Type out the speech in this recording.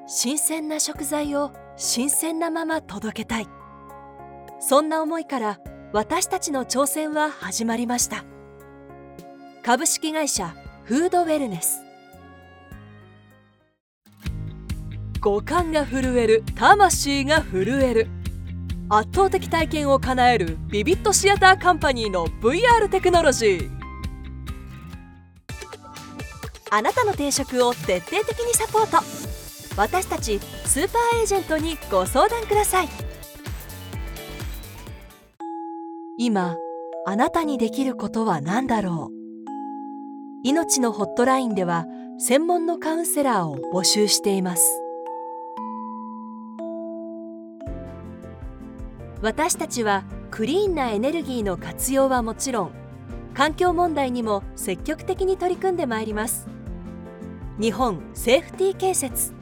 新鮮な食材を新鮮なまま届けたい。そんな思いから私たちの挑戦は始まりました。株式会社フードウェルネス。五感が震える、魂が震える、圧倒的体験を叶えるビビットシアターカンパニーの VR テクノロジー。あなたの転職を徹底的にサポート。私たちスーパーエージェントにご相談ください。今あなたにできることは何だろう。命のホットラインでは専門のカウンセラーを募集しています。私たちはクリーンなエネルギーの活用はもちろん、環境問題にも積極的に取り組んでまいります。日本セーフティー建設。